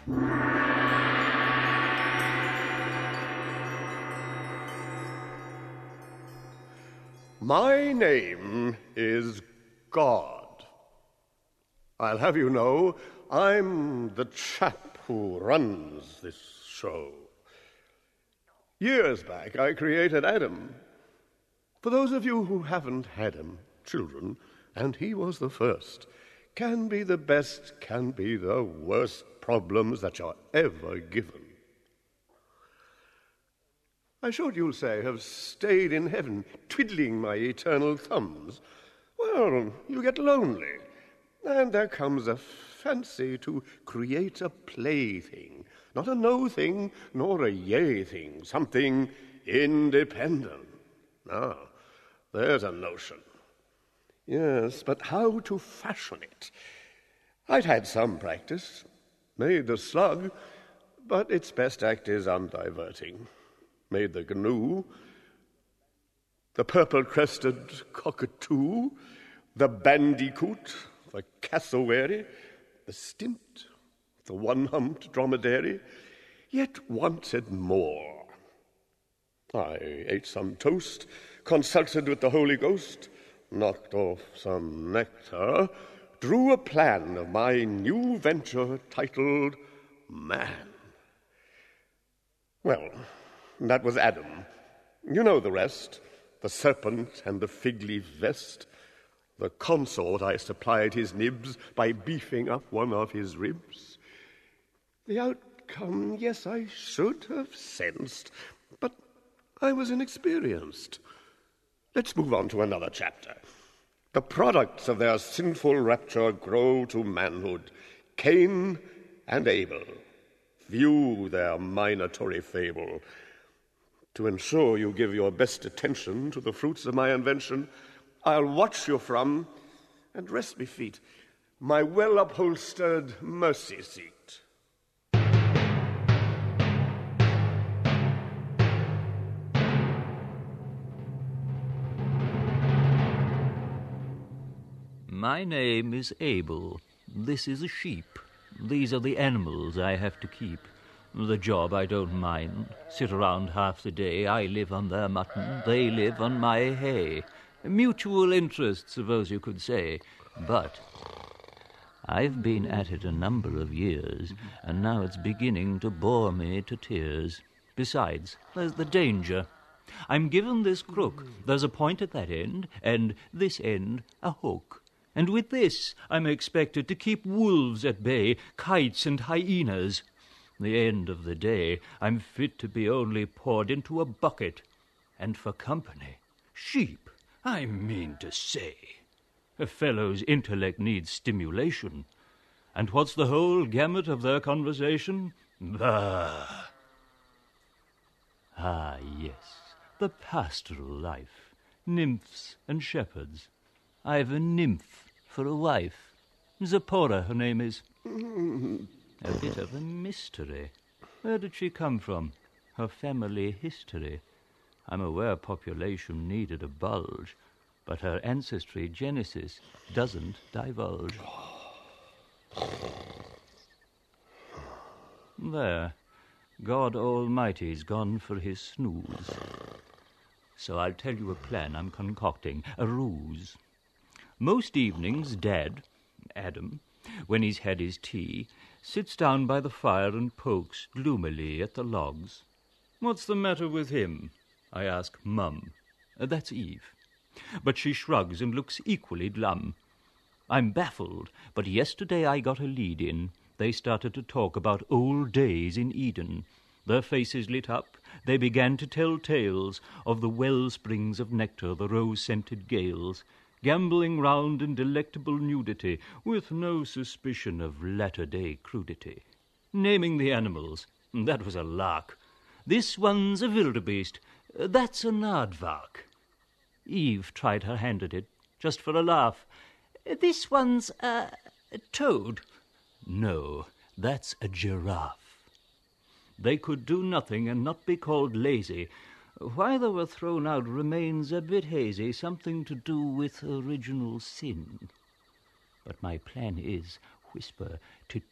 My name is God. I'll have you know, I'm the chap who runs this show. Years back, I created Adam. For those of you who haven't had him, children, and he was the first, can be the best, can be the worst problems that you're ever given. I should, you'll say, have stayed in heaven, twiddling my eternal thumbs. Well, you get lonely, and there comes a fancy to create a plaything, not a no thing, nor a yea thing, something independent. Now, there's a notion. Yes, but how to fashion it? I'd had some practice, made the slug, but its best act is undiverting. Made the gnu, the purple-crested cockatoo, the bandicoot, the cassowary, the stint, the one-humped dromedary, yet wanted more. I ate some toast, consulted with the Holy Ghost, knocked off some nectar, drew a plan of my new venture titled Man. Well, that was Adam. You know the rest. The serpent and the fig-leaf vest. The consort I supplied his nibs by beefing up one of his ribs. The outcome, yes, I should have sensed, but I was inexperienced. Let's move on to another chapter. The products of their sinful rapture grow to manhood. Cain and Abel. View their minatory fable. To ensure you give your best attention to the fruits of my invention, I'll watch you from, and rest me feet, my well-upholstered mercy seat. My name is Abel. This is a sheep. These are the animals I have to keep. The job I don't mind. Sit around half the day. I live on their mutton. They live on my hay. Mutual interest, suppose you could say. But I've been at it a number of years, and now it's beginning to bore me to tears. Besides, there's the danger. I'm given this crook. There's a point at that end, and this end a hook. And with this I'm expected to keep wolves at bay, kites and hyenas. The end of the day, I'm fit to be only poured into a bucket. And for company, sheep, I mean to say. A fellow's intellect needs stimulation. And what's the whole gamut of their conversation? Bah! Ah, yes, the pastoral life, nymphs and shepherds. I've a nymph for a wife. Zipporah, her name is. A bit of a mystery. Where did she come from? Her family history. I'm aware population needed a bulge, but her ancestry genesis doesn't divulge. There. God Almighty's gone for his snooze. So I'll tell you a plan I'm concocting, a ruse. Most evenings, Dad, Adam, when he's had his tea, sits down by the fire and pokes gloomily at the logs. What's the matter with him? I ask Mum. That's Eve. But she shrugs and looks equally glum. I'm baffled, but yesterday I got a lead in. They started to talk about old days in Eden. Their faces lit up. They began to tell tales of the wellsprings of nectar, the rose-scented gales, gambling round in delectable nudity, with no suspicion of latter-day crudity. Naming the animals, that was a lark. This one's a wildebeest, that's a aardvark. Eve tried her hand at it, just for a laugh. This one's a toad. No, that's a giraffe. They could do nothing and not be called lazy. Why they were thrown out remains a bit hazy, something to do with original sin. But my plan is, whisper, to tip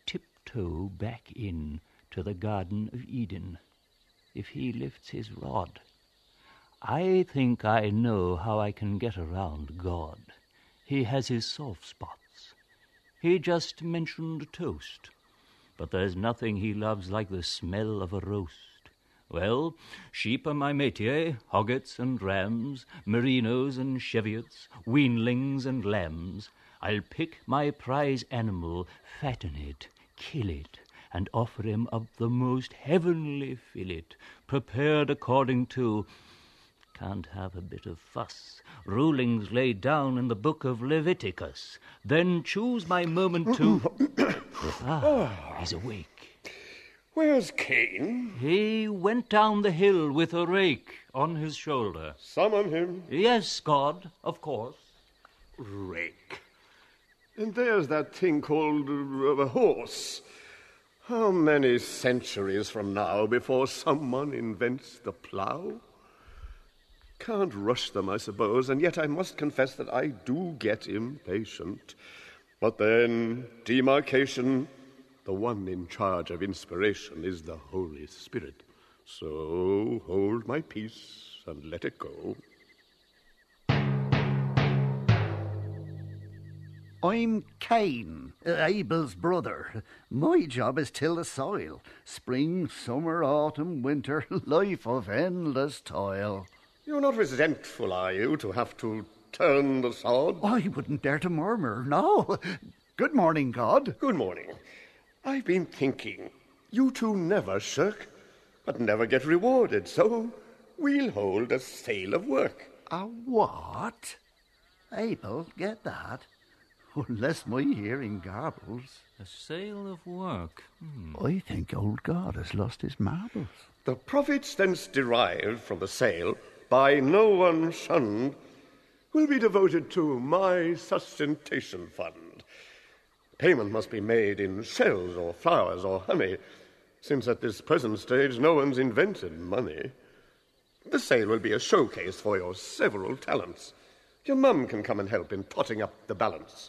toe back in to the Garden of Eden, if he lifts his rod. I think I know how I can get around God. He has his soft spots. He just mentioned toast, but there's nothing he loves like the smell of a roast. Well, sheep are my métier, hoggets and rams, merinos and cheviots, weanlings and lambs. I'll pick my prize animal, fatten it, kill it, and offer him up the most heavenly fillet, prepared according to... Can't have a bit of fuss. Rulings laid down in the book of Leviticus. Then choose my moment to... he's awake. Where's Cain? He went down the hill with a rake on his shoulder. Summon him. Yes, God, of course. Rake. And there's that thing called a horse. How many centuries from now before someone invents the plough? Can't rush them, I suppose, and yet I must confess that I do get impatient. But then, demarcation, the one in charge of inspiration is the Holy Spirit. So hold my peace and let it go. I'm Cain, Abel's brother. My job is till the soil. Spring, summer, autumn, winter, life of endless toil. You're not resentful, are you, to have to turn the sod? I wouldn't dare to murmur, no. Good morning, God. Good morning. I've been thinking, you two never shirk, but never get rewarded, so we'll hold a sale of work. A what? Abel, get that? Unless my hearing garbles. A sale of work. I think old God has lost his marbles. The profits thence derived from the sale, by no one shunned, will be devoted to my sustentation fund. Payment must be made in shells or flowers or honey, since at this present stage no one's invented money. The sale will be a showcase for your several talents. Your mum can come and help in potting up the balance.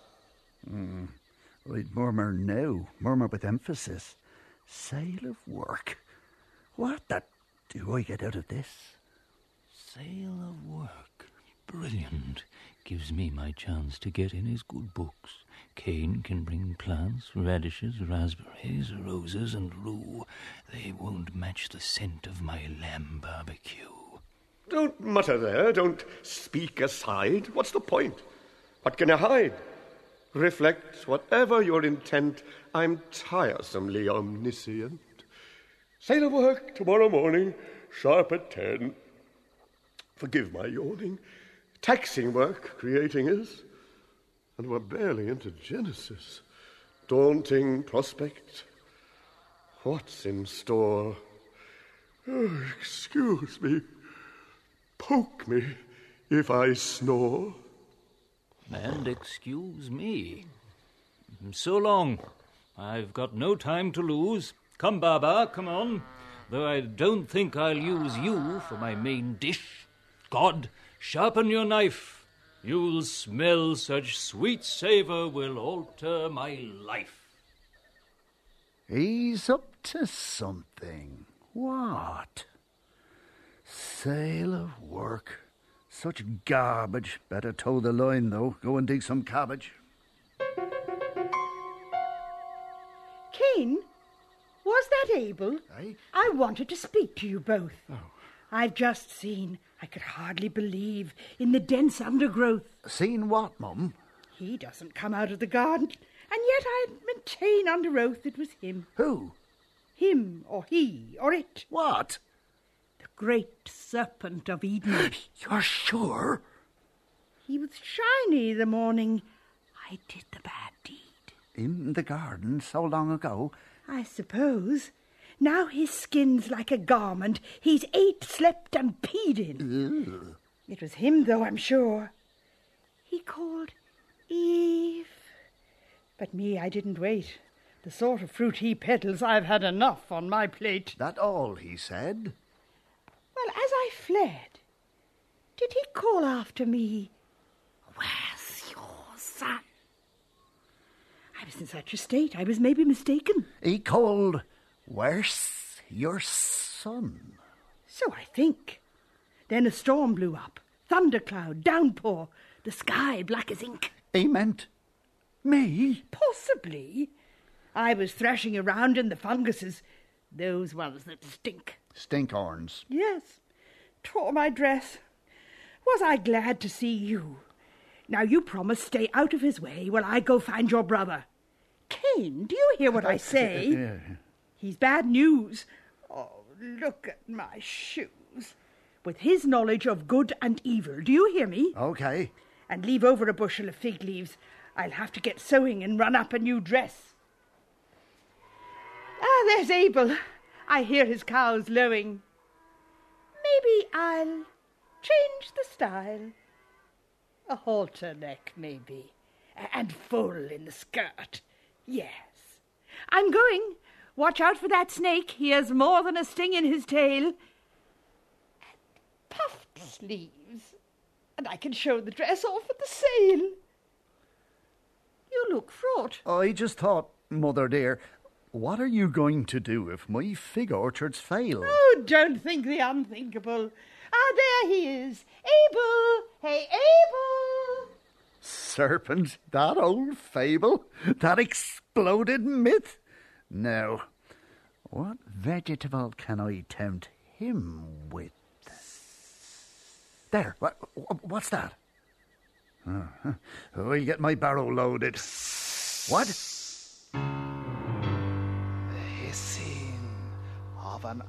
I'd murmur now, murmur with emphasis. Sale of work. What the do I get out of this? Sale of work. Brilliant. Gives me my chance to get in his good books. Cain can bring plants, radishes, raspberries, roses, and rue. They won't match the scent of my lamb barbecue. Don't mutter there, don't speak aside. What's the point? What can you hide? Reflect whatever your intent. I'm tiresomely omniscient. Sale of work tomorrow morning, sharp at 10. Forgive my yawning. Taxing work, creating is. And we're barely into Genesis. Daunting prospect. What's in store? Oh, excuse me. Poke me if I snore. And excuse me. So long. I've got no time to lose. Come, Baba, come on. Though I don't think I'll use you for my main dish. God, sharpen your knife. You'll smell such sweet savour will alter my life. He's up to something. What? Sale of work. Such garbage. Better toe the line, though. Go and dig some cabbage. Cain, was that Abel? Aye? I wanted to speak to you both. I've just seen, I could hardly believe, in the dense undergrowth. Seen what, Mum? He doesn't come out of the garden, and yet I maintain under oath it was him. Who? Him, or he, or it. What? The great serpent of Eden. You're sure? He was shiny the morning I did the bad deed. In the garden so long ago? I suppose. Now his skin's like a garment he's ate, slept, and peed in. Ew. It was him, though, I'm sure. He called Eve. But me, I didn't wait. The sort of fruit he peddles, I've had enough on my plate. That all he said? Well, as I fled, did he call after me, "Where's your son?" I was in such a state I was maybe mistaken. He called, "Where's your son?" So I think. Then a storm blew up. Thundercloud, downpour, the sky black as ink. He meant me? Possibly. I was thrashing around in the funguses, those ones that stink. Stinkhorns. Yes, tore my dress. Was I glad to see you? Now you promise stay out of his way while I go find your brother. Cain, do you hear what I say? He's bad news. Oh, look at my shoes. With his knowledge of good and evil, do you hear me? Okay. And leave over a bushel of fig leaves. I'll have to get sewing and run up a new dress. Ah, there's Abel. I hear his cows lowing. Maybe I'll change the style. A halter neck, maybe, and full in the skirt. Yes. I'm going. Watch out for that snake. He has more than a sting in his tail. And puffed sleeves. And I can show the dress off at the sale. You look fraught. I just thought, Mother dear, what are you going to do if my fig orchards fail? Oh, don't think the unthinkable. Ah, there he is. Abel! Hey, Abel! Serpent, that old fable, that exploded myth. Now, what vegetable can I tempt him with? There, what's that? I'll get my barrow loaded. What? The hissing of an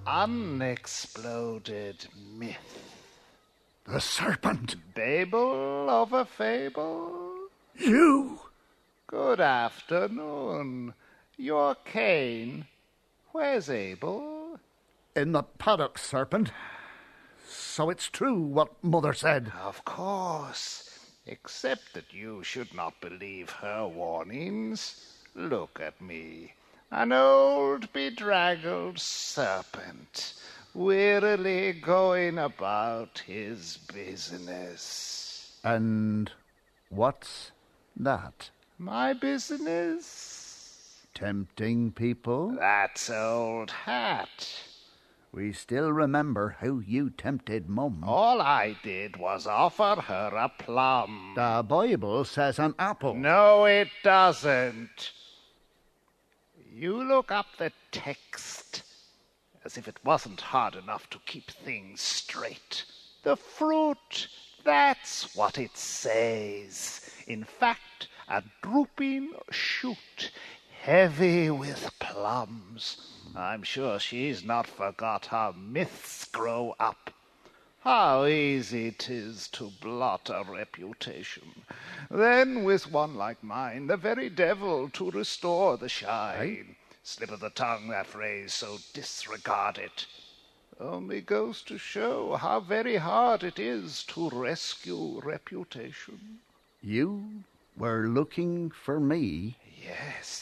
unexploded myth. The serpent. Babel of a fable? You! Good afternoon. You're Cain. Where's Abel? In the paddock, serpent. So it's true what Mother said. Of course, except that you should not believe her warnings. Look at me, an old bedraggled serpent, wearily going about his business. And what's that? My business? Tempting people? That's old hat. We still remember how you tempted Mum. All I did was offer her a plum. The Bible says an apple. No, it doesn't. You look up the text as if it wasn't hard enough to keep things straight. The fruit, that's what it says. In fact, a drooping shoot, heavy with plums. I'm sure she's not forgot how myths grow up. How easy 'tis to blot a reputation. Then with one like mine, the very devil to restore the shine. Slip of the tongue, that phrase, so disregard it. Only goes to show how very hard it is to rescue reputation. You were looking for me? Yes.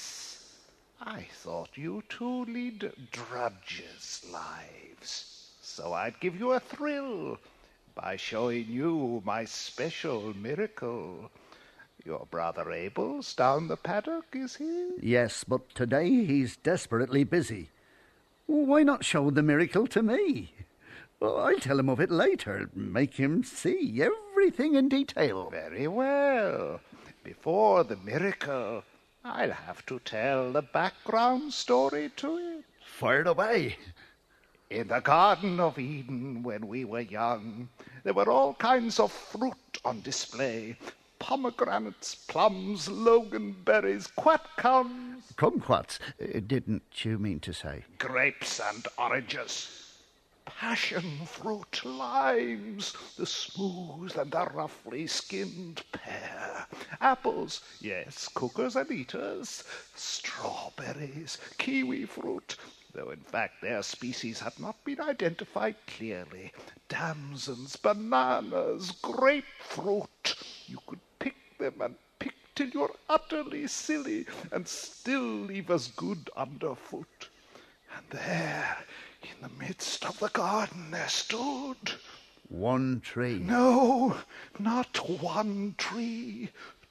I thought you two lead drudges' lives, so I'd give you a thrill by showing you my special miracle. Your brother Abel's down the paddock, is he? Yes, but today he's desperately busy. Why not show the miracle to me? Well, I'll tell him of it later, make him see everything in detail. Very well. Before the miracle, I'll have to tell the background story to it. Fire away. In the Garden of Eden, when we were young, there were all kinds of fruit on display. Pomegranates, plums, loganberries, quatcums. Kumquats, didn't you mean to say? Grapes and oranges. Passion fruit, limes, the smooth and the roughly skinned pear. Apples, yes, cookers and eaters. Strawberries, kiwi fruit, though in fact their species had not been identified clearly. Damsons, bananas, grapefruit. You could pick them and pick till you're utterly silly and still leave us good underfoot. And there, in the midst of the garden, there stood... One tree. No, not one tree.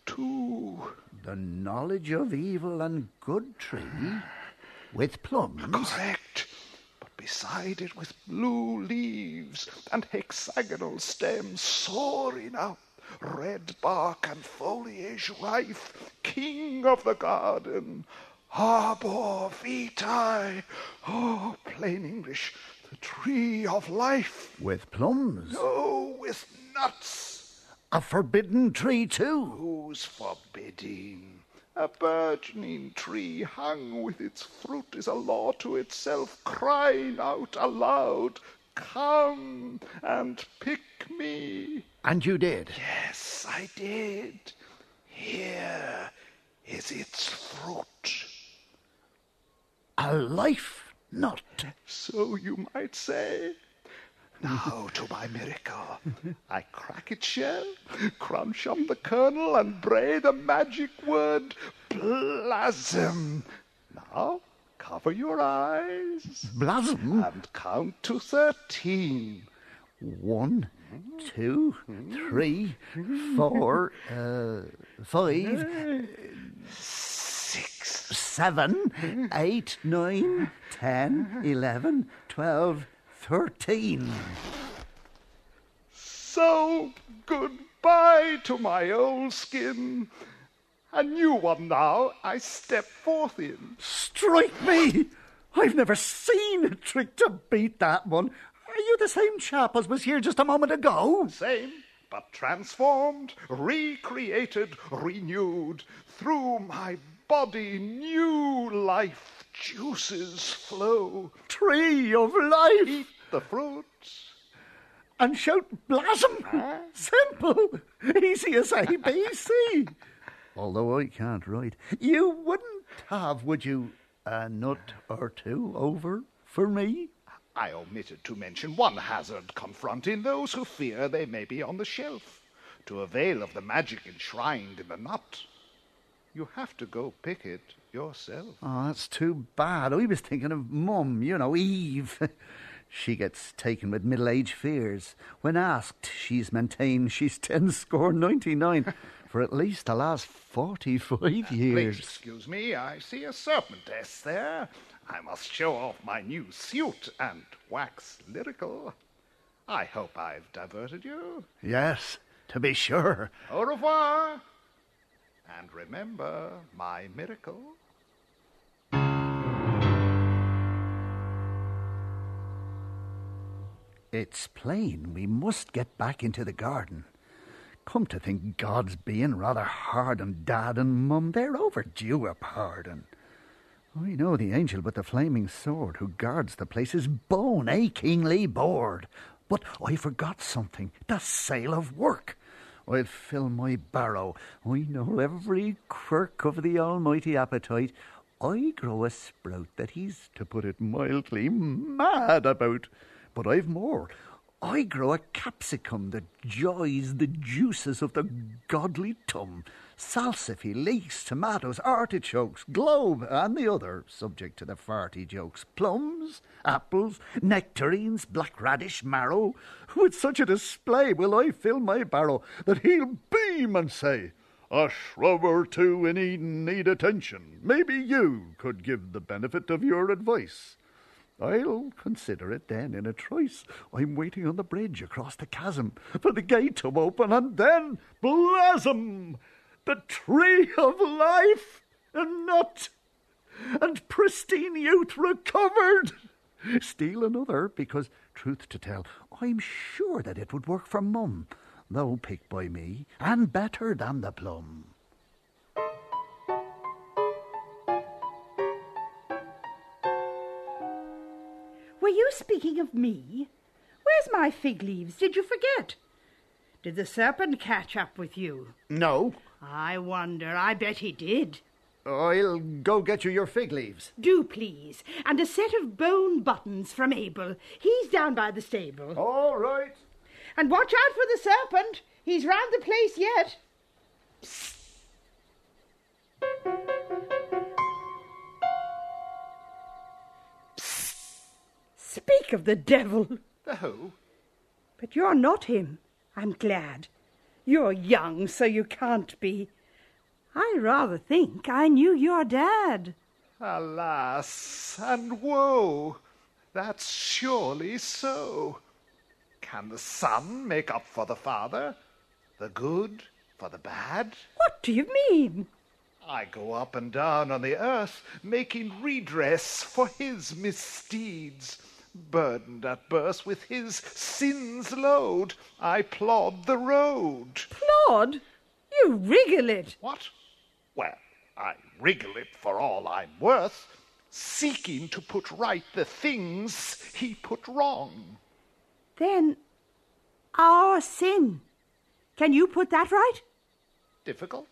too. The knowledge of evil and good tree with plums. Correct. But beside it with blue leaves and hexagonal stems soaring up, red bark and foliage rife, king of the garden, Arbor Vitae. Oh, plain English, the tree of life. With plums. Oh, with nuts. A forbidden tree too. Who's forbidding? A burgeoning tree hung with its fruit is a law to itself, crying out aloud, "Come and pick me." And you did? Yes, I did. Here is its fruit. A life nut. So you might say. Now to my miracle. I crack its shell, crunch up the kernel, and bray the magic word, Blossom. Now cover your eyes. Blossom? And count to 13. 1, 2, 3, 4, 5, 6. 7, 8, 9, 10, 11, 12, 13. So goodbye to my old skin. A new one now I step forth in. Strike me! I've never seen a trick to beat that one. Are you the same chap as was here just a moment ago? Same, but transformed, recreated, renewed. Through my body new life juices flow. Tree of life! Eat the fruit. And shout blossom! Simple! Easy as ABC! Although I can't write. You wouldn't have, would you, a nut or two over for me? I omitted to mention one hazard confronting those who fear they may be on the shelf. To avail of the magic enshrined in the nut, you have to go pick it yourself. Oh, that's too bad. I was thinking of Mum, you know, Eve. She gets taken with middle-age fears. When asked, she's maintained she's 99 for at least the last 45 years. Please excuse me, I see a serpentess there. I must show off my new suit and wax lyrical. I hope I've diverted you. Yes, to be sure. Au revoir. And remember my miracle. It's plain we must get back into the garden. Come to think, God's being rather hard on Dad and Mum. They're overdue a pardon. I know the angel with the flaming sword who guards the place is bone achingly bored. But I forgot something, the sale of work. I'll fill my barrow. I know every quirk of the almighty appetite. I grow a sprout that he's, to put it mildly, mad about. But I've more. I grow a capsicum that joys the juices of the godly tum. Salsify, leeks, tomatoes, artichokes, globe, and the other, subject to the farty jokes. Plums, apples, nectarines, black radish, marrow. With such a display will I fill my barrow that he'll beam and say, "A shrub or two in Eden need attention. Maybe you could give the benefit of your advice." I'll consider it then in a trice. I'm waiting on the bridge across the chasm for the gate to open, and then blossom, the tree of life, a nut, and pristine youth recovered. Steal another, because, truth to tell, I'm sure that it would work for Mum, though picked by me, and better than the plum. Were you speaking of me? Where's my fig leaves? Did you forget? Did the serpent catch up with you? No. I wonder. I bet he did. I'll go get you your fig leaves. Do, please. And a set of bone buttons from Abel. He's down by the stable. All right. And watch out for the serpent. He's round the place yet. Psst. Speak of the devil. The who? But you're not him. I'm glad. You're young, so you can't be. I rather think I knew your dad. Alas and woe, that's surely so. Can the son make up for the father, the good for the bad? What do you mean? I go up and down on the earth, making redress for his misdeeds. Burdened at birth with his sin's load, I plod the road. Plod? You wriggle it. What? Well, I wriggle it for all I'm worth, seeking to put right the things he put wrong. Then, our sin. Can you put that right? Difficult?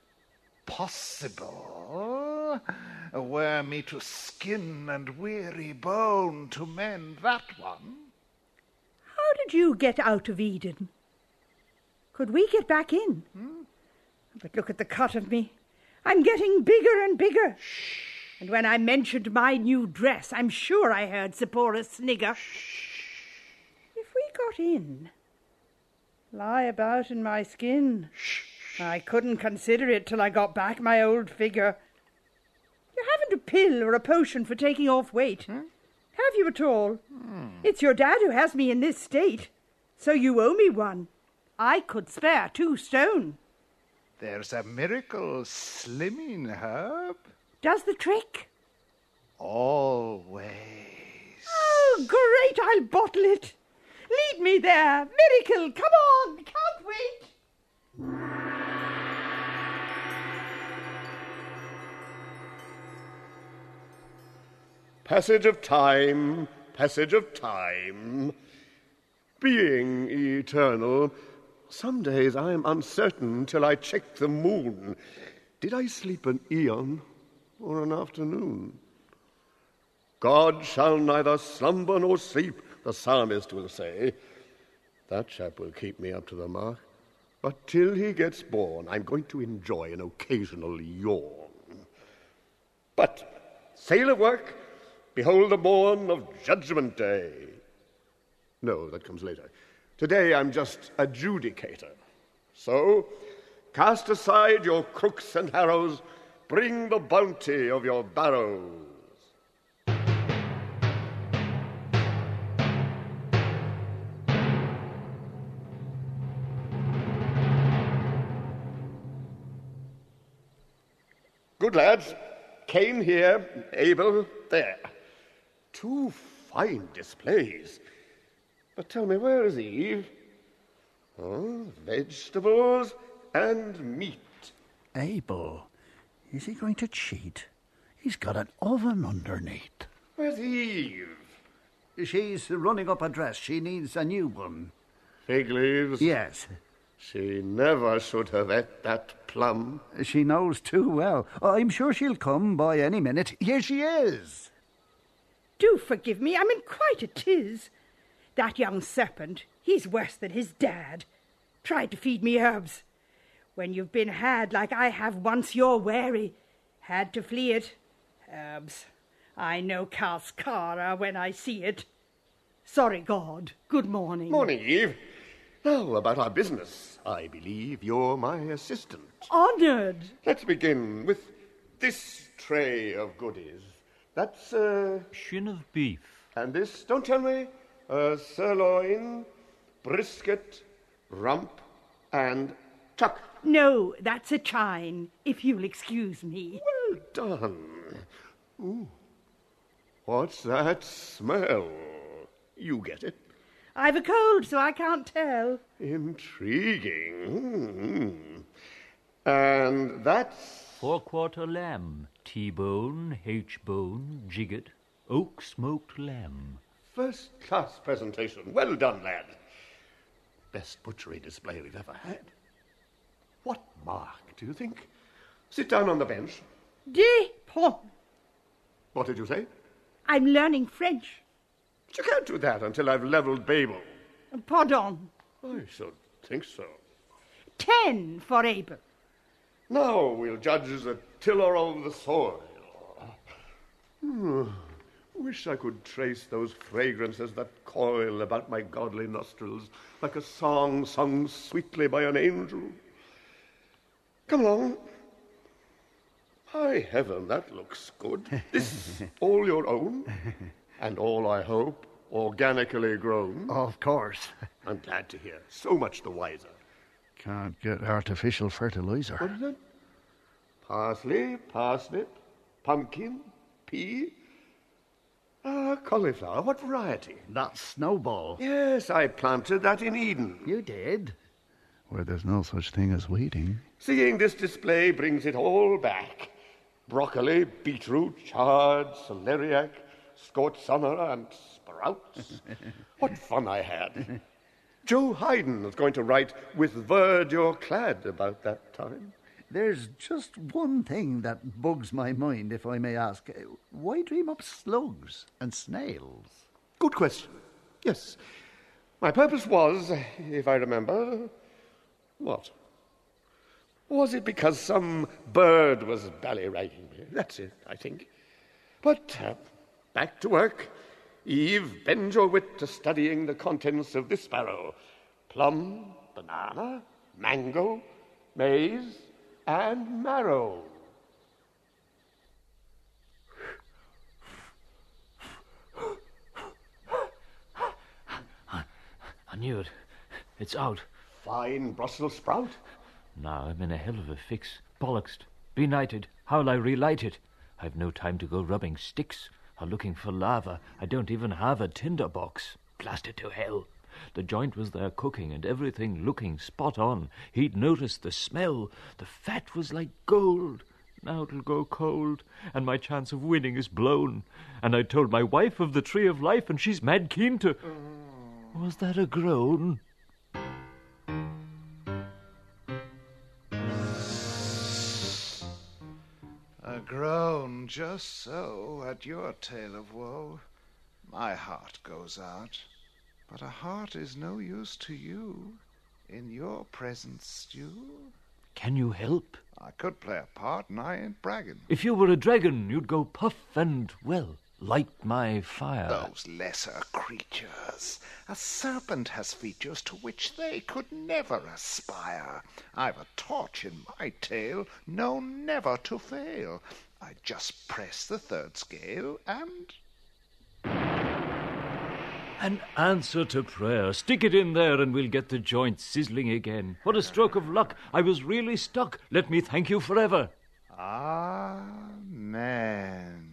Possible. Were me to skin and weary bone to mend that one. How did you get out of Eden? Could we get back in? But look at the cut of me. I'm getting bigger and bigger. Shh. And when I mentioned my new dress, I'm sure I heard Zipporah snigger. Shh. If we got in, lie about in my skin. Shh. I couldn't consider it till I got back my old figure. You haven't a pill or a potion for taking off weight. Have you at all? It's your dad who has me in this state, so you owe me one. I could spare 2 stone. There's a miracle slimming herb. Does the trick? Always. Oh, great, I'll bottle it. Lead me there. Miracle, come on, can't wait. Passage of time, passage of time. Being eternal, some days I am uncertain till I check the moon. Did I sleep an eon or an afternoon? God shall neither slumber nor sleep, the psalmist will say. That chap will keep me up to the mark. But till he gets born, I'm going to enjoy an occasional yawn. But, sailor work, behold the morn of Judgment Day. No, that comes later. Today I'm just adjudicator. So, cast aside your crooks and harrows, bring the bounty of your barrows. Good lads, Cain here, Abel there. 2 fine displays. But tell me, where is Eve? Oh, vegetables and meat. Abel, is he going to cheat? He's got an oven underneath. Where's Eve? She's running up a dress. She needs a new one. Fig leaves? Yes. She never should have ate that plum. She knows too well. I'm sure she'll come by any minute. Here she is. Do forgive me, I'm in quite a tiz. That young serpent, he's worse than his dad. Tried to feed me herbs. When you've been had like I have once, you're wary. Had to flee it. Herbs. I know cascara when I see it. Sorry, God. Good morning. Morning, Eve. Now, about our business. I believe you're my assistant. Honoured. Let's begin with this tray of goodies. That's, Shin of beef. And this, don't tell me, sirloin, brisket, rump, and tuck. No, that's a chine, if you'll excuse me. Well done. Ooh. What's that smell? You get it? I've a cold, so I can't tell. Intriguing. And that's... 4-quarter lamb, T-bone, H-bone, jigget, oak smoked lamb. First-class presentation. Well done, lad. Best butchery display we've ever had. What mark, do you think? Sit down on the bench. Depend. What did you say? I'm learning French. But you can't do that until I've levelled Babel. Pardon. I should think so. 10 for Abel. Now we'll judge as a tiller of the soil. Wish I could trace those fragrances that coil about my godly nostrils like a song sung sweetly by an angel. Come along. High heaven, that looks good. This all your own? And all, I hope, organically grown? Of course. I'm glad to hear. So much the wiser. Can't get artificial What fertilizer. is it? Parsley, parsnip, pumpkin, pea. Cauliflower. What variety? That's Snowball. Yes, I planted that in Eden. You did? Where there's no such thing as weeding. Seeing this display brings it all back. Broccoli, beetroot, chard, celeriac, scorzonera, and sprouts. What fun I had. Joe Haydn was going to write With Verdure Clad about that time. There's just one thing that bugs my mind, if I may ask. Why dream up slugs and snails? Good question. Yes. My purpose was, if I remember, what? Was it because some bird was ballyragging me? That's it, I think. But back to work. Eve, bend your wit to studying the contents of this barrow. Plum, banana, mango, maize, and marrow. I knew it. It's out. Fine Brussels sprout. Now I'm in a hell of a fix. Bollocksed. Benighted. How'll I relight it? I've no time to go rubbing sticks or looking for lava. I don't even have a tinder box. Blast it to hell. The joint was there cooking and everything looking spot on. He'd noticed the smell. The fat was like gold. Now it'll go cold, and my chance of winning is blown. And I told my wife of the tree of life, and she's mad keen to... Was that a groan? A groan just so at your tale of woe. My heart goes out, but a heart is no use to you in your present stew. Can you help? I could play a part, and I ain't bragging. If you were a dragon, you'd go puff and, well, light my fire. Those lesser creatures. A serpent has features to which they could never aspire. I've a torch in my tail, known never to fail. I just press the third scale and... An answer to prayer. Stick it in there and we'll get the joint sizzling again. What a stroke of luck. I was really stuck. Let me thank you forever. Amen.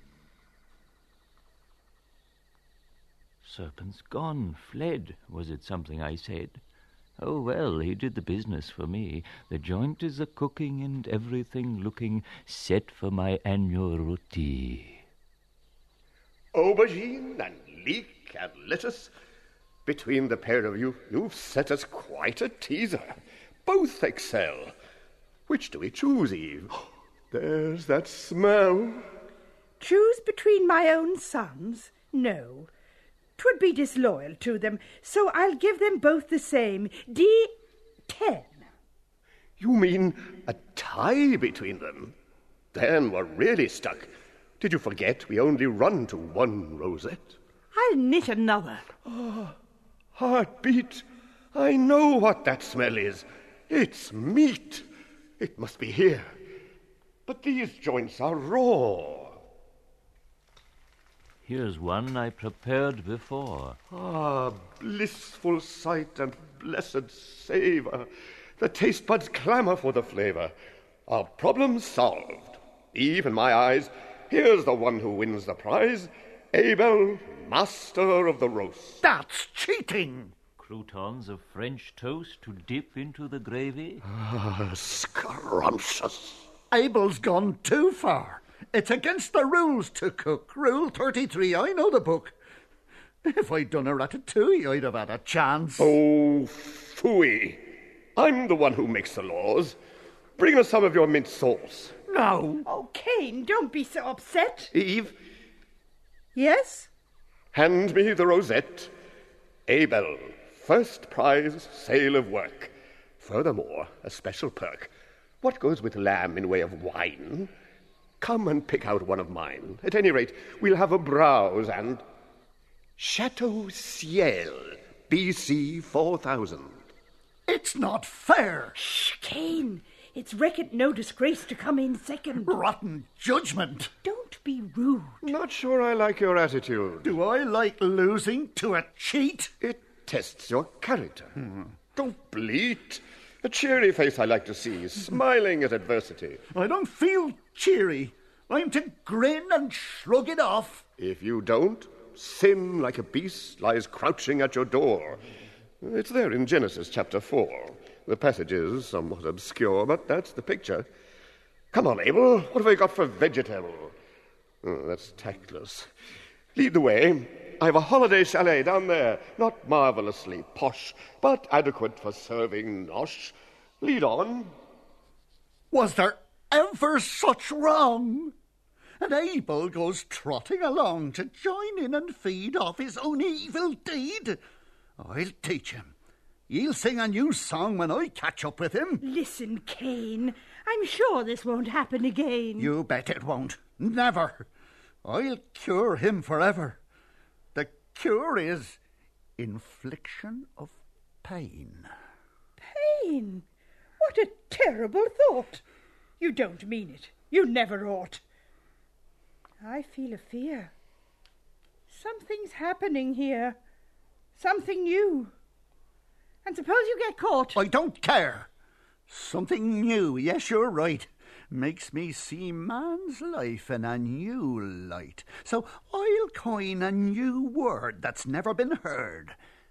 Serpent's gone, fled. Was it something I said? Oh, well, he did the business for me. The joint is a-cooking and everything looking set for my annual routine. Aubergine and leek and lettuce. Between the pair of you, you've set us quite a teaser. Both excel. Which do we choose, Eve? There's that smell. Choose between my own sons? No. 'Twould be disloyal to them, so I'll give them both the same. D10. You mean a tie between them? Then we're really stuck. Did you forget we only run to one rosette? I'll knit another. Heartbeat, I know what that smell is. It's meat. It must be here. But these joints are raw. Here's one I prepared before. Blissful sight and blessed savour. The taste buds clamour for the flavour. Our problem solved. Eve, in my eyes, here's the one who wins the prize. Abel, master of the roast. That's cheating! Croutons of French toast to dip into the gravy. Scrumptious. Abel's gone too far. It's against the rules to cook. Rule 33, I know the book. If I'd done a ratatouille, I'd have had a chance. Oh, phooey. I'm the one who makes the laws. Bring us some of your mint sauce. No. Oh, Cain, don't be so upset. Eve, Yes? hand me the rosette. Abel, first prize, sale of work. Furthermore, a special perk. What goes with lamb in way of wine? Come and pick out one of mine. At any rate, we'll have a browse and... Chateau Ciel, BC 4000. It's not fair. Shh, Cain. It's reckoned no disgrace to come in second. Rotten judgment. Don't be rude. Not sure I like your attitude. Do I like losing to a cheat? It tests your character. Don't bleat. A cheery face I like to see, smiling at adversity. I don't feel cheery. I'm to grin and shrug it off. If you don't, sin like a beast lies crouching at your door. It's there in Genesis chapter 4. The passage is somewhat obscure, but that's the picture. Come on, Abel. What have we got for vegetable? Oh, that's tactless. Lead the way. I've a holiday chalet down there. Not marvellously posh, but adequate for serving nosh. Lead on. Was there ever such wrong? And Abel goes trotting along to join in and feed off his own evil deed. I'll teach him. He'll sing a new song when I catch up with him. Listen, Cain. I'm sure this won't happen again. You bet it won't. Never. I'll cure him forever. The cure is infliction of pain. Pain? What a terrible thought. You don't mean it. You never ought. I feel a fear. Something's happening here. Something new. And suppose you get caught. I don't care. Something new, yes, you're right. Makes me see man's life in a new light. So I'll coin a new word that's never been heard.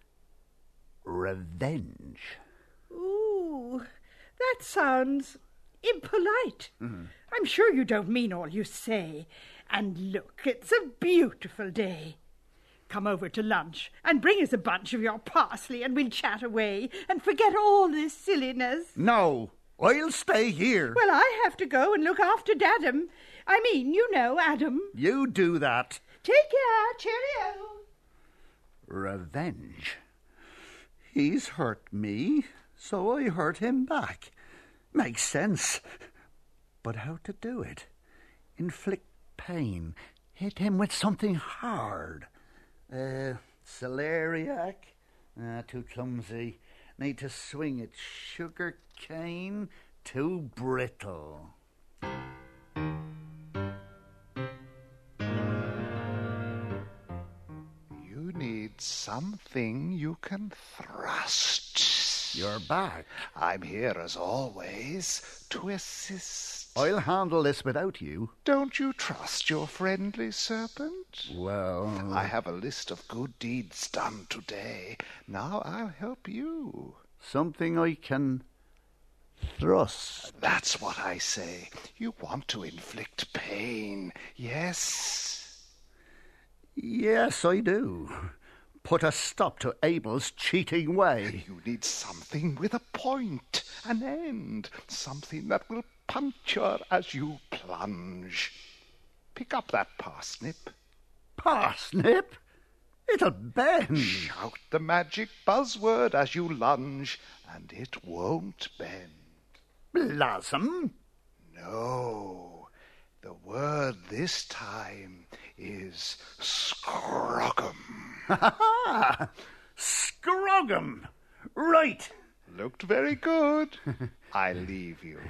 Revenge. Ooh, that sounds impolite. I'm sure you don't mean all you say. And look, it's a beautiful day. Come over to lunch and bring us a bunch of your parsley and we'll chat away and forget all this silliness. No, I'll stay here. Well, I have to go and look after Dadam. I mean, you know, Adam. You do that. Take care. Cheerio. Revenge. He's hurt me, so I hurt him back. Makes sense. But how to do it? Inflict pain. Hit him with something hard. Celeriac? Too clumsy. Need to swing it. Sugar cane? Too brittle. You need something you can thrust. You're back. I'm here as always to assist. I'll handle this without you. Don't you trust your friendly serpent? Well, I have a list of good deeds done today. Now I'll help you. something I can thrust. That's what I say. You want to inflict pain, yes? Yes, I do. Put a stop to Abel's cheating way. You need something with a point, an end, something that will puncture as you plunge. Pick up that parsnip. Parsnip? It'll bend. Shout the magic buzzword as you lunge, and it won't bend. Blossom? No, the word this time is scrogum. Ha ha! Scrogum! Right. Looked very good. I leave you.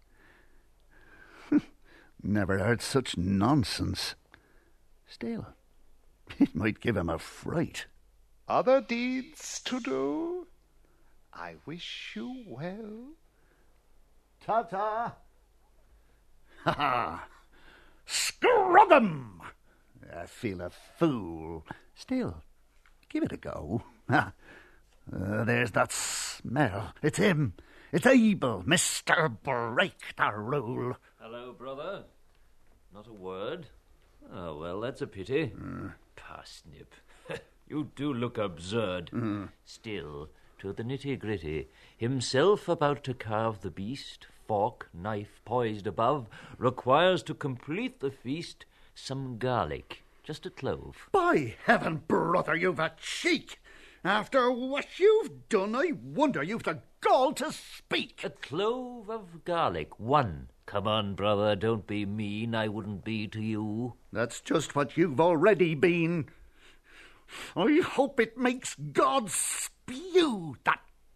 Never heard such nonsense. Still, it might give him a fright. Other deeds to do? I wish you well. Ta-ta! Ha ha! Scrogum! I feel a fool. Still, give it a go. There's that smell. It's him. It's Abel, Mr. Break the Rule. Hello, brother. Not a word? Oh, well, that's a pity. Parsnip. You do look absurd. Still, to the nitty-gritty. Himself about to carve the beast, fork, knife poised above, requires to complete the feast some garlic, just a clove. By heaven, brother, you've a cheek. After what you've done, I wonder you've the gall to speak. A clove of garlic, one. Come on, brother, don't be mean. I wouldn't be to you. That's just what you've already been. I hope it makes God spew that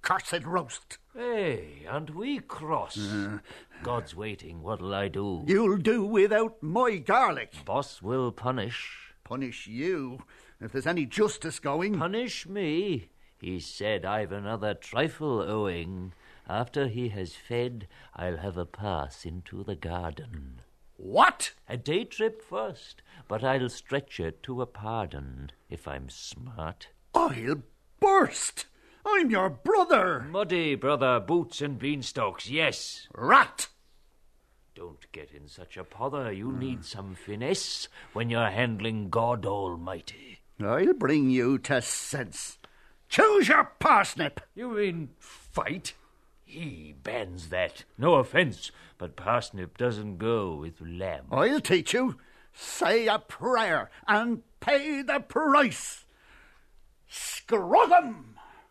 cursed roast. Hey, aren't we cross? God's waiting. What'll I do? You'll do without my garlic. Boss will punish. Punish you, if there's any justice going. Punish me? He said I've another trifle owing. After he has fed, I'll have a pass into the garden. What? A day trip first, but I'll stretch it to a pardon, if I'm smart. I'll burst. I'm your brother. Muddy brother, boots and beanstalks, yes. Rat. Don't get in such a pother. You need some finesse when you're handling God Almighty. I'll bring you to sense. Choose your parsnip. You mean fight? He bans that. No offence, but parsnip doesn't go with lamb. I'll teach you. Say a prayer and pay the price. Scrotum!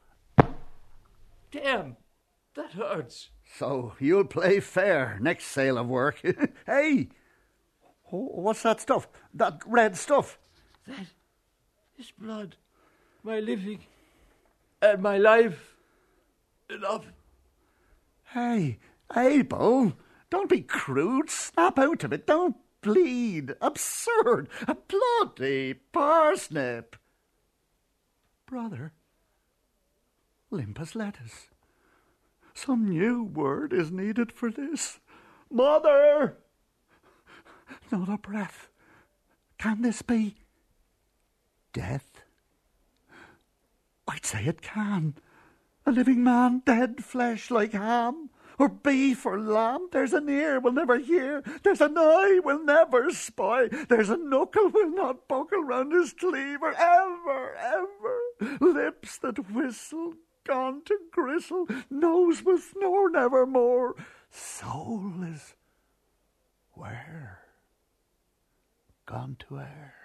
Damn, that hurts. So you'll play fair next sale of work. Hey, what's that stuff? That red stuff? That is blood. My living and my life. Enough. Hey, Abel, don't be crude. Snap out of it. Don't bleed. Absurd. A bloody parsnip. Brother, limp as lettuce. Some new word is needed for this. Mother! Not a breath. Can this be death? I'd say it can. A living man, dead flesh like ham, or beef or lamb. There's an ear will never hear, there's an eye will never spy, there's a knuckle will not buckle round his cleaver, ever, ever. Lips that whistle, gone to gristle, nose will snore nevermore. Soul is where? Gone to air.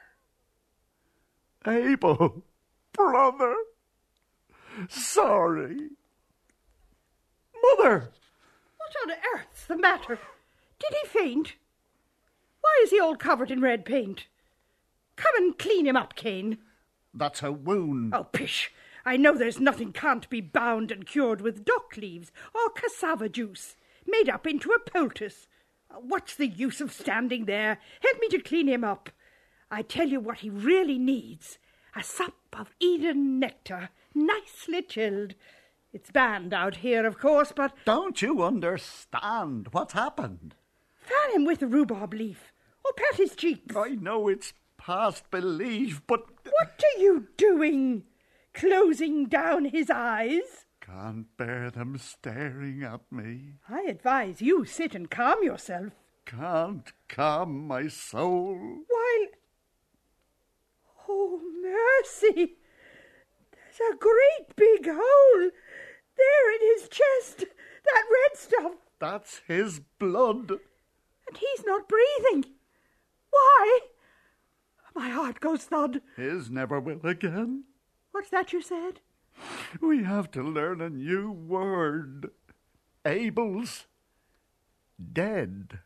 Abel, brother, sorry. Mother! What on earth's the matter? Did he faint? Why is he all covered in red paint? Come and clean him up, Cain. That's a wound. Oh, pish. I know there's nothing can't be bound and cured with dock leaves or cassava juice, made up into a poultice. What's the use of standing there? Help me to clean him up. I tell you what he really needs. A sup of Eden nectar, nicely chilled. It's banned out here, of course, but... Don't you understand what's happened? Fan him with a rhubarb leaf, or pat his cheeks. I know it's past belief, but... What are you doing? Closing down his eyes? Can't bear them staring at me. I advise you sit and calm yourself. Can't calm my soul. While... Oh, mercy! There's a great big hole there in his chest. That red stuff. That's his blood. And he's not breathing. Why? My heart goes thud. His never will again. What's that you said? We have to learn a new word. Abel's dead.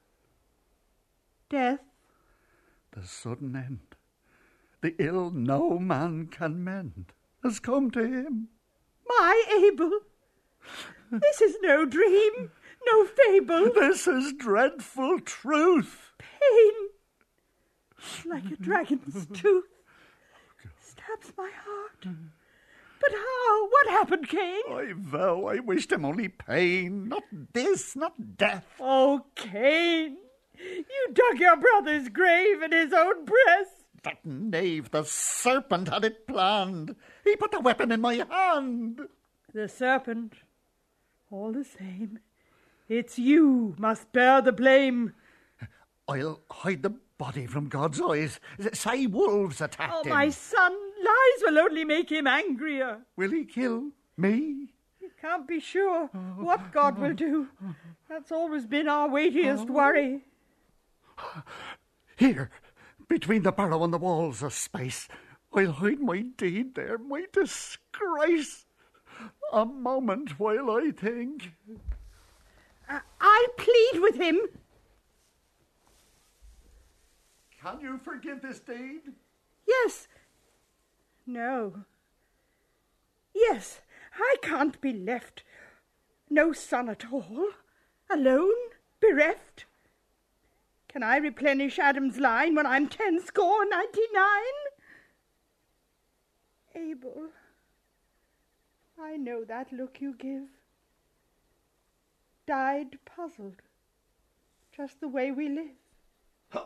Death. The sudden end. The ill no man can mend has come to him. My Abel. This is no dream, no fable. This is dreadful truth. Pain, like a dragon's tooth, stabs my heart. But how? What happened, Cain? I vow I wished him only pain, not this, not death. Oh, Cain, you dug your brother's grave in his own breast. That knave, the serpent, had it planned. He put the weapon in my hand. The serpent, all the same. It's you must bear the blame. I'll hide the body from God's eyes. Say wolves attacked him. Oh, my son, lies will only make him angrier. Will he kill me? You can't be sure what God will do. That's always been our weightiest worry. Here, between the barrow and the walls, a space. I'll hide my deed there, my disgrace. A moment while I think. I'll plead with him. Can you forgive this deed? Yes. No. Yes, I can't be left. No son at all. Alone, bereft. Can I replenish Adam's line when I'm 99? Abel, I know that look you give. Died puzzled, just the way we live.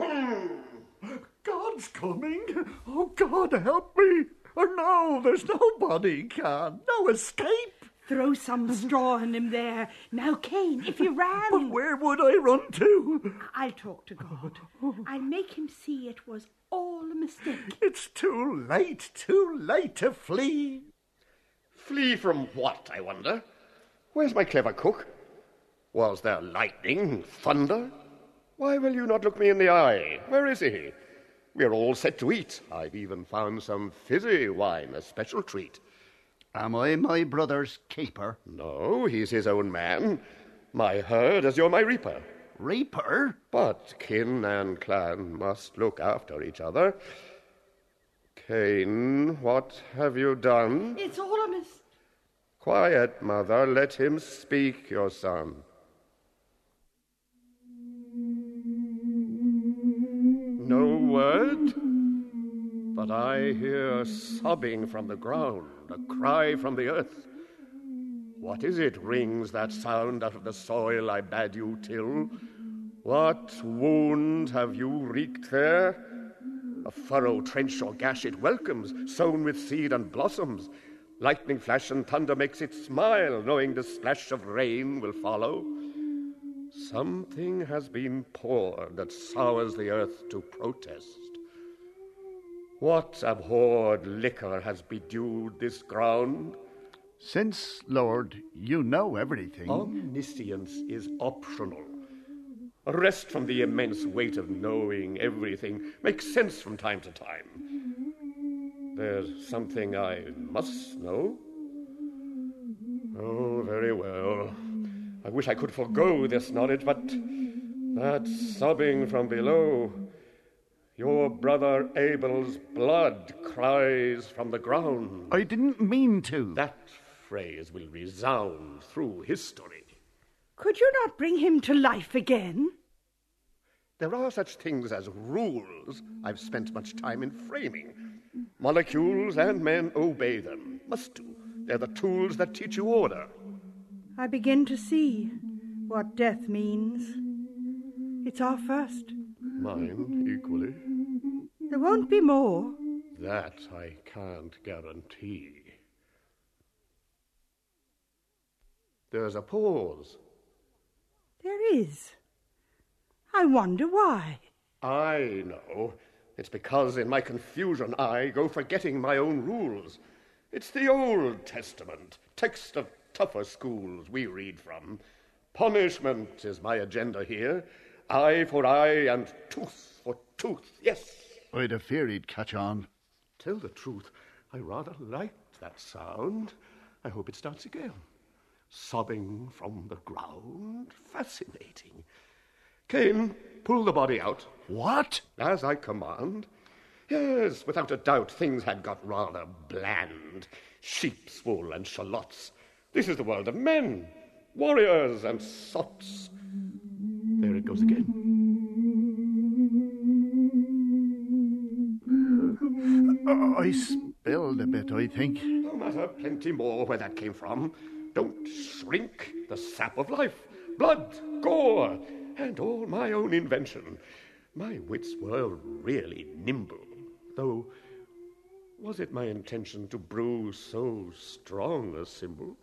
God's coming. Oh, God, help me. Oh, no, there's nobody can. No escape. Throw some straw on him there. Now, Cain, if you ran... But where would I run to? I'll talk to God. I'll make him see it was all a mistake. It's too late to flee. Flee from what, I wonder? Where's my clever cook? Was there lightning, thunder? Why will you not look me in the eye? Where is he? We're all set to eat. I've even found some fizzy wine, a special treat. Am I my brother's keeper? No, he's his own man. My herd as you're my reaper. Reaper? But kin and clan must look after each other. Cain, what have you done? It's all a mistake. Quiet, mother. Let him speak, your son. No word? But I hear sobbing from the ground, a cry from the earth. What is it rings that sound out of the soil I bade you till? What wound have you wreaked there? A furrow, trench, or gash it welcomes, sown with seed and blossoms. Lightning flash and thunder makes it smile, knowing the splash of rain will follow. Something has been poured that sours the earth to protest. What abhorred liquor has bedewed this ground? Since, Lord, you know everything. Omniscience is optional. A rest from the immense weight of knowing everything makes sense from time to time. There's something I must know. Oh, very well. I wish I could forgo this knowledge, but that sobbing from below, your brother Abel's blood cries from the ground. I didn't mean to. That phrase will resound through history. Could you not bring him to life again? There are such things as rules I've spent much time in framing. Molecules and men obey them. Must do. They're the tools that teach you order. I begin to see what death means. It's our first. Mine equally. There won't be more. That I can't guarantee. There's a pause. There is. I wonder why. I know. It's because in my confusion I go forgetting my own rules. It's the Old Testament, text of tougher schools we read from. Punishment is my agenda here. Eye for eye and tooth for tooth, yes. I'd a fear he'd catch on. Tell the truth, I rather liked that sound. I hope it starts again. Sobbing from the ground, fascinating. Cain, pull the body out. What? As I command. Yes, without a doubt, things had got rather bland. Sheep's wool and shallots. This is the world of men, warriors and sots. There it goes again. I spilled a bit, I think. No matter, plenty more where that came from. Don't shrink, the sap of life. Blood, gore, and all my own invention. My wits were really nimble, though was it my intention to brew so strong a symbol?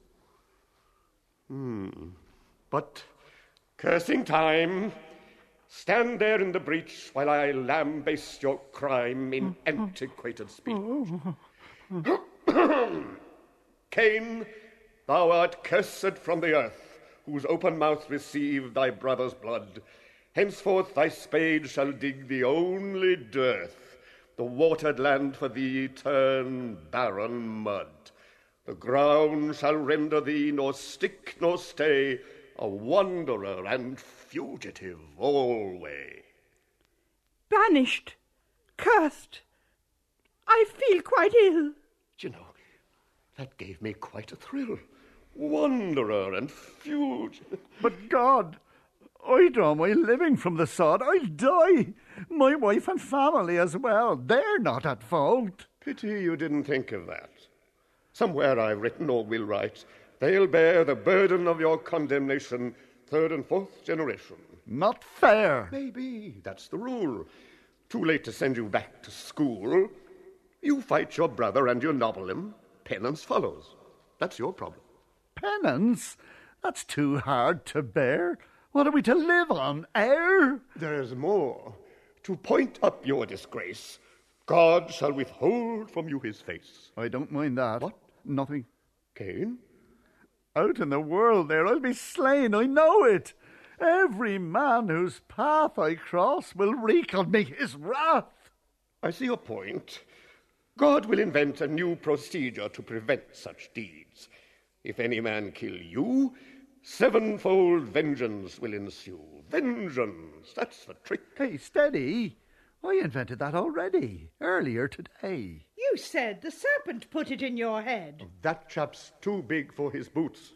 But, cursing time, stand there in the breach while I lambaste your crime in antiquated speech. Cain, thou art cursed from the earth, whose open mouth received thy brother's blood. Henceforth thy spade shall dig the only dearth. The watered land for thee turn barren mud. The ground shall render thee nor stick nor stay, a wanderer and fugitive alway. Banished, cursed. I feel quite ill. Do you know, That gave me quite a thrill. Wanderer and fugitive. But God, I draw my living from the sod. I'll die. My wife and family as well. They're not at fault. Pity you didn't think of that. Somewhere I've written or will write, they'll bear the burden of your condemnation, third and fourth generation. Not fair. Maybe that's the rule. Too late to send you back to school. You fight your brother and you nobble him. Penance follows. That's your problem. Penance? That's too hard to bear. What are we to live on? Air? There's more. To point up your disgrace, God shall withhold from you his face. I don't mind that. What? Nothing. Cain? Out in the world there, I'll be slain, I know it. Every man whose path I cross will wreak on me his wrath. I see your point. God will invent a new procedure to prevent such deeds. If any man kill you, sevenfold vengeance will ensue. Vengeance, that's the trick. Hey, steady. I invented that already, earlier today. You said the serpent put it in your head. That chap's too big for his boots.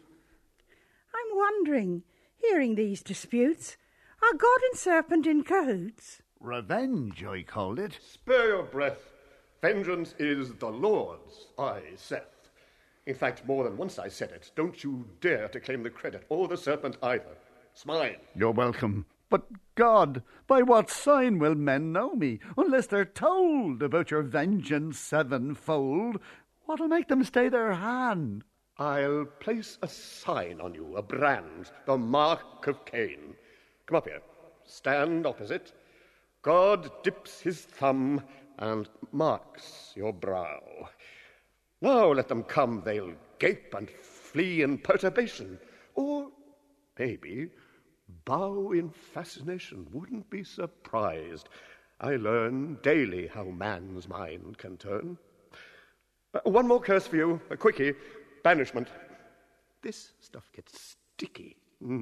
I'm wondering, hearing these disputes, are God and serpent in cahoots? Revenge, I called it. Spare your breath. Vengeance is the Lord's, I saith. In fact, more than once I said it. Don't you dare to claim the credit, or the serpent either. It's mine. You're welcome. But God, by what sign will men know me, unless they're told about your vengeance sevenfold? What'll make them stay their hand? I'll place a sign on you, a brand, the mark of Cain. Come up here. Stand opposite. God dips his thumb and marks your brow. Now let them come, they'll gape and flee in perturbation. Or maybe bow in fascination. Wouldn't be surprised. I learn daily how man's mind can turn. One more curse for you, a quickie. Banishment. This stuff gets sticky.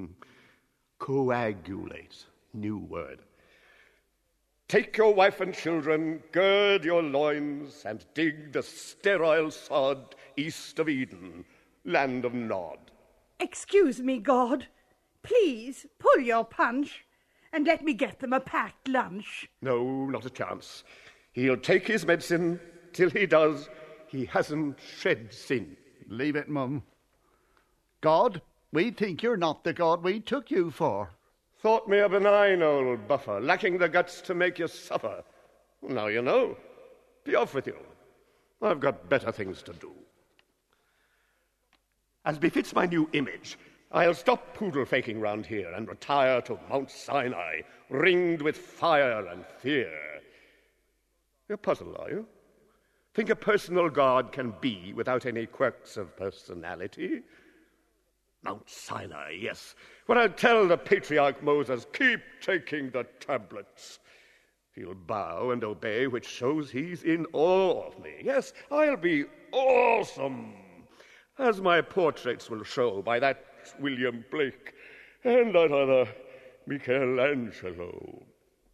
Coagulate. New word. Take your wife and children, gird your loins, and dig the sterile sod east of Eden, land of Nod. Excuse me, God. Please, pull your punch, and let me get them a packed lunch. No, not a chance. He'll take his medicine. Till he does, he hasn't shed sin. Leave it, Mum. God, we think you're not the God we took you for. Thought me a benign old buffer, lacking the guts to make you suffer. Now you know. Be off with you. I've got better things to do. As befits my new image, I'll stop poodle-faking round here and retire to Mount Sinai, ringed with fire and fear. You're puzzled, are you? Think a personal God can be without any quirks of personality? Mount Sinai, yes, where I'll tell the patriarch Moses, keep taking the tablets. He'll bow and obey, which shows he's in awe of me. Yes, I'll be awesome, as my portraits will show by that William Blake and that other Michelangelo.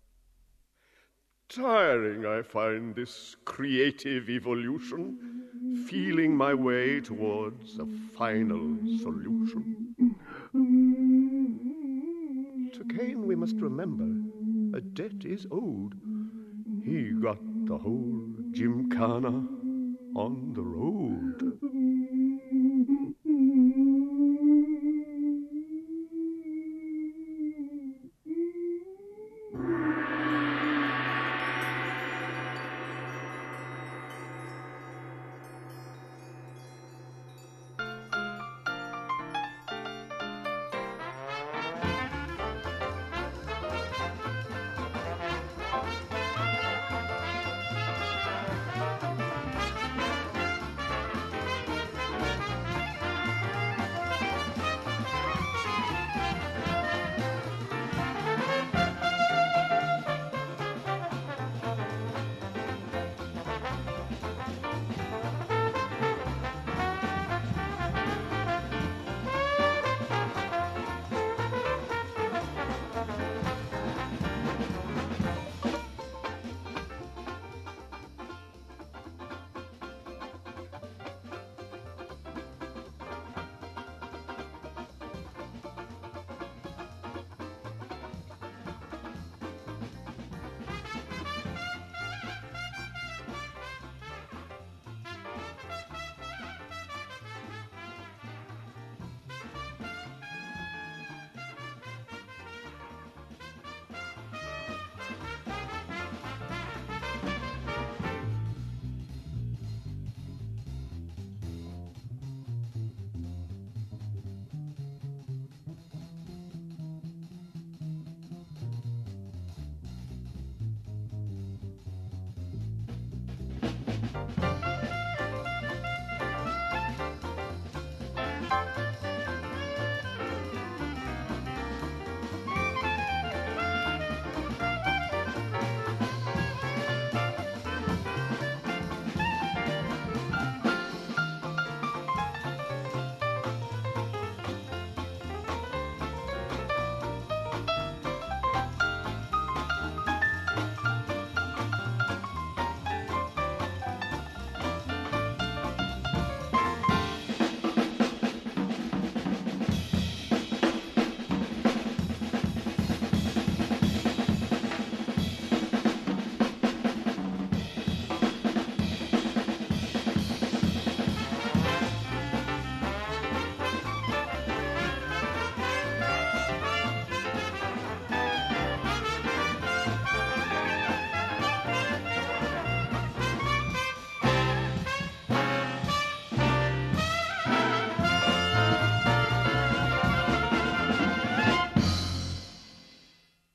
Tiring I find this creative evolution, feeling my way towards a final solution. To Cain we must remember, a debt is owed. He got the whole gymkhana on the road.